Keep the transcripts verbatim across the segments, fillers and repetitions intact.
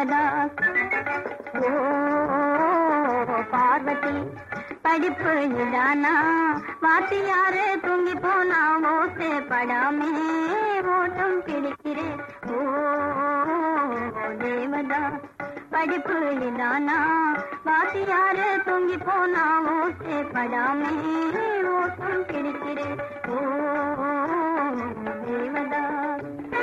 தேவதாஸ். ஓ பார்வதி படிப்பு இதானா, வாத்தியாரு தூங்கி போனா ஓசை படாமே ஓட்டம் பிடிக்கிறேன். ஓ தேவதாஸ் படிப்பு இதானா, வாத்தியாரு தூங்கி போனா ஓசை படாமே ஓட்டம் பிடிக்கிறேன். ஓ தேவதாஸ்.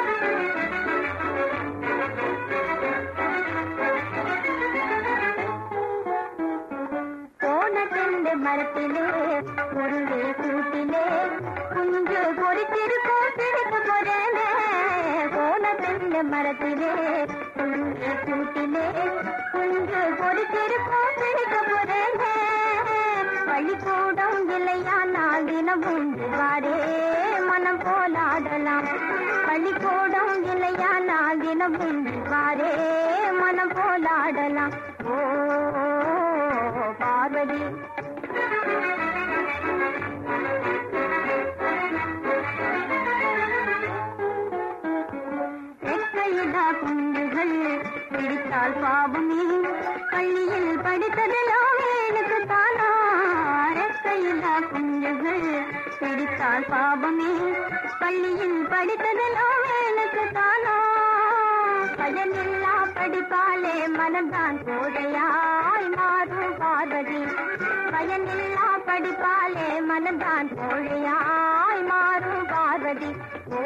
மரத்திலே குருவே கூட்டிலே குஞ்சு பொறித்திருக்கும் பிடிக்க போறேனே. போன தென்னை மரத்திலே குருவே கூட்டிலே குஞ்சு பொறித்திருக்கும் பிடிக்க போறேனே. பள்ளிக்கூடம் இல்லையானால் தினமும் வாரே மனம் போலாடலாம். பள்ளிக்கூடம் இல்லையானால் தினமும் வாரே மனம் போலாடலாம். ஓ பார்வதி குஞ்சுகள் பிடித்தால் பாவமே, பள்ளியில் படித்ததெல்லாம் எனக்கு தானா. ரெக்கையில்லா குஞ்சுகள் பிடித்தால் பாவமே, பள்ளியில் படித்ததெல்லாம் எனக்கு தானா. பயனில்லா படிப்பாலே மனம்தான் கோழையாய் மாறும் பார்வதி. பயனில்லா படிப்பாலே மனம்தான் கோழையாய் மாறும் பார்வதி. ஓ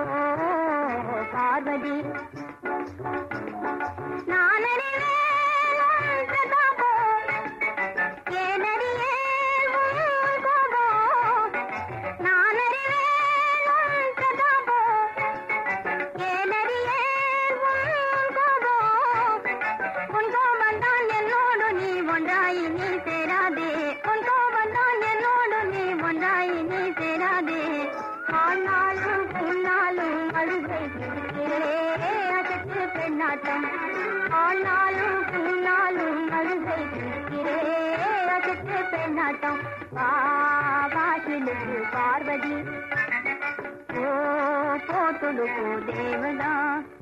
பார்வதி நான் அறிவேன் பிரதாபம், ஏன் அறியேன் உன் கோபம். நான் அறிவேன் பிரதாபம், ஏன் அறியேன் உன் கோபம். உன் கோபம் தான் என்னோடு நீ ஒன்றாய் நீ சேராதே. உன் கோபம் தான் என்னோடு நீ ஒன்றாய் நீ சேராதே. ஆனாலும் உன்னாலும் அழுகை அகற்று பெண்ணாட்டம். ஆனாலும் உன்னாலும் அழுகை அகற்று பெண்ணாட்டம். பாசிலுக்கு பார்வதி ஓ போட்டுடுக்கோ தேவதாஸ்.